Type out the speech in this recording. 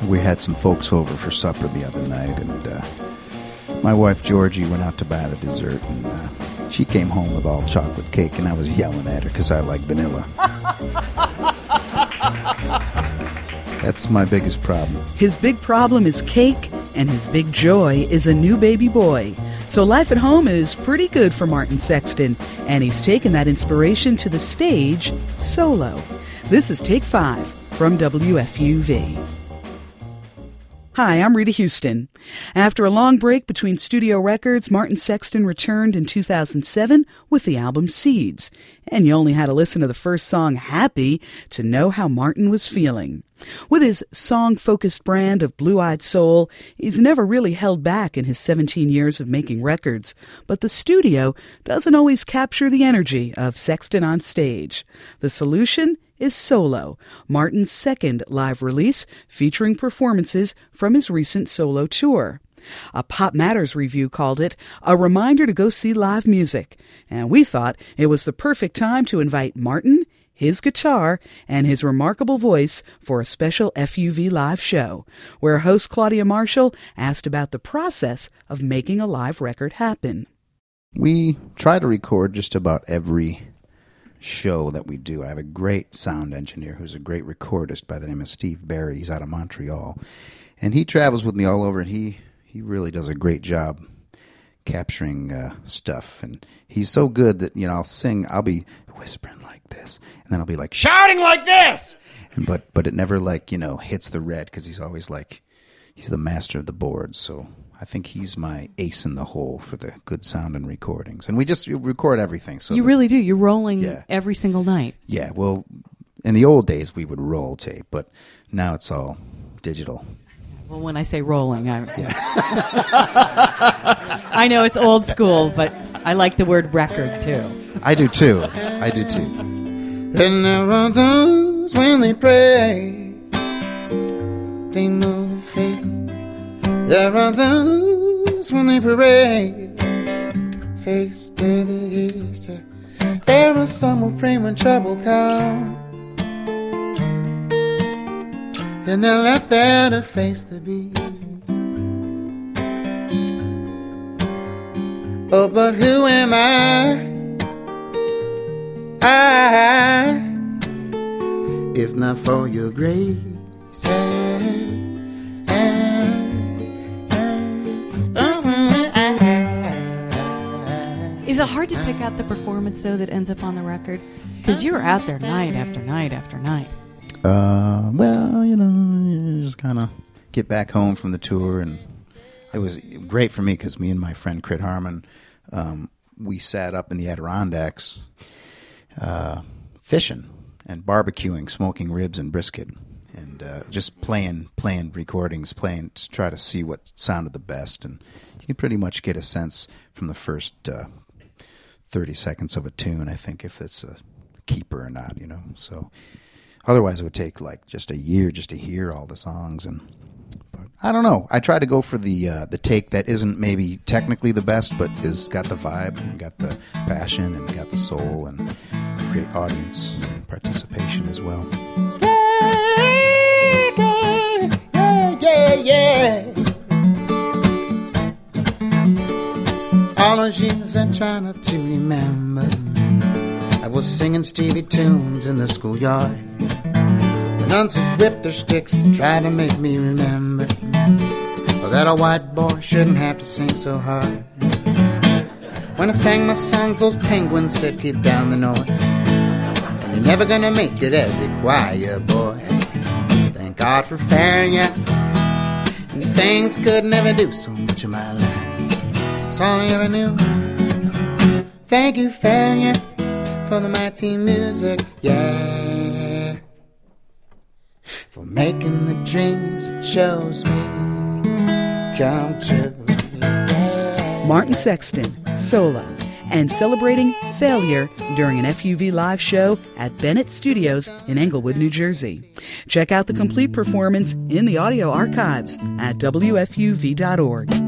We had some folks over for supper the other night, and my wife Georgie went out to buy the dessert, and she came home with all chocolate cake, and I was yelling at her because I like vanilla. That's my biggest problem. His big problem is cake, and his big joy is a new baby boy. So life at home is pretty good for Martin Sexton, and he's taken that inspiration to the stage solo. This is Take 5 from WFUV. Hi, I'm Rita Houston. After a long break between studio records, Martin Sexton returned in 2007 with the album Seeds. And you only had to listen to the first song, Happy, to know how Martin was feeling. With his song-focused brand of blue-eyed soul, he's never really held back in his 17 years of making records. But the studio doesn't always capture the energy of Sexton on stage. The solution is Solo, Martin's second live release featuring performances from his recent solo tour. A Pop Matters review called it a reminder to go see live music, and we thought it was the perfect time to invite Martin, his guitar, and his remarkable voice for a special FUV live show, where host Claudia Marshall asked about the process of making a live record happen. We try to record just about every show that we do. I have a great sound engineer who's a great recordist by the name of Steve Barry. He's out of Montreal, and he travels with me all over, and he really does a great job capturing stuff. And he's so good that, you know, I'll be whispering like this, and then I'll be like shouting like this, and but it never, like, you know, hits the red, because he's always like, he's the master of the boards. So I think he's my ace in the hole for the good sound and recordings. And we just record everything. So you really do. You're rolling every single night. Yeah, well, in the old days we would roll tape, but now it's all digital. Well, when I say rolling, I know it's old school, but I like the word record too. I do too. And there are those when they pray, they move their faith. There are those when they parade, face to the east. There are some who pray when trouble comes, and they're left there to face the beast. Oh, but who am I, if not for your grace? Is it hard to pick out the performance, though, that ends up on the record? Because you're out there night after night after night. Well, you know, you just kind of get back home from the tour, and it was great for me because me and my friend Crit Harmon, we sat up in the Adirondacks fishing and barbecuing, smoking ribs and brisket, and just playing recordings, to try to see what sounded the best. And you can pretty much get a sense from the first 30 seconds of a tune, I think, if it's a keeper or not, you know. So otherwise it would take like just a year just to hear all the songs. But I don't know. I try to go for the take that isn't maybe technically the best, but is got the vibe and got the passion and got the soul and great audience participation as well. Yeah. All those years I try not to remember, I was singing Stevie tunes in the schoolyard. The nuns would whip their sticks and try to make me remember, oh, that a white boy shouldn't have to sing so hard. When I sang my songs, those penguins said keep down the noise, and you're never gonna make it as a choir boy. Thank God for failure, and things could never do so much in my life. It's all I ever knew. Thank you, failure, for the mighty music, yeah, for making the dreams that chose me come true. Yeah. Martin Sexton, solo, and celebrating failure during an FUV live show at Bennett Studios in Englewood, New Jersey. Check out the complete performance in the audio archives at WFUV.org.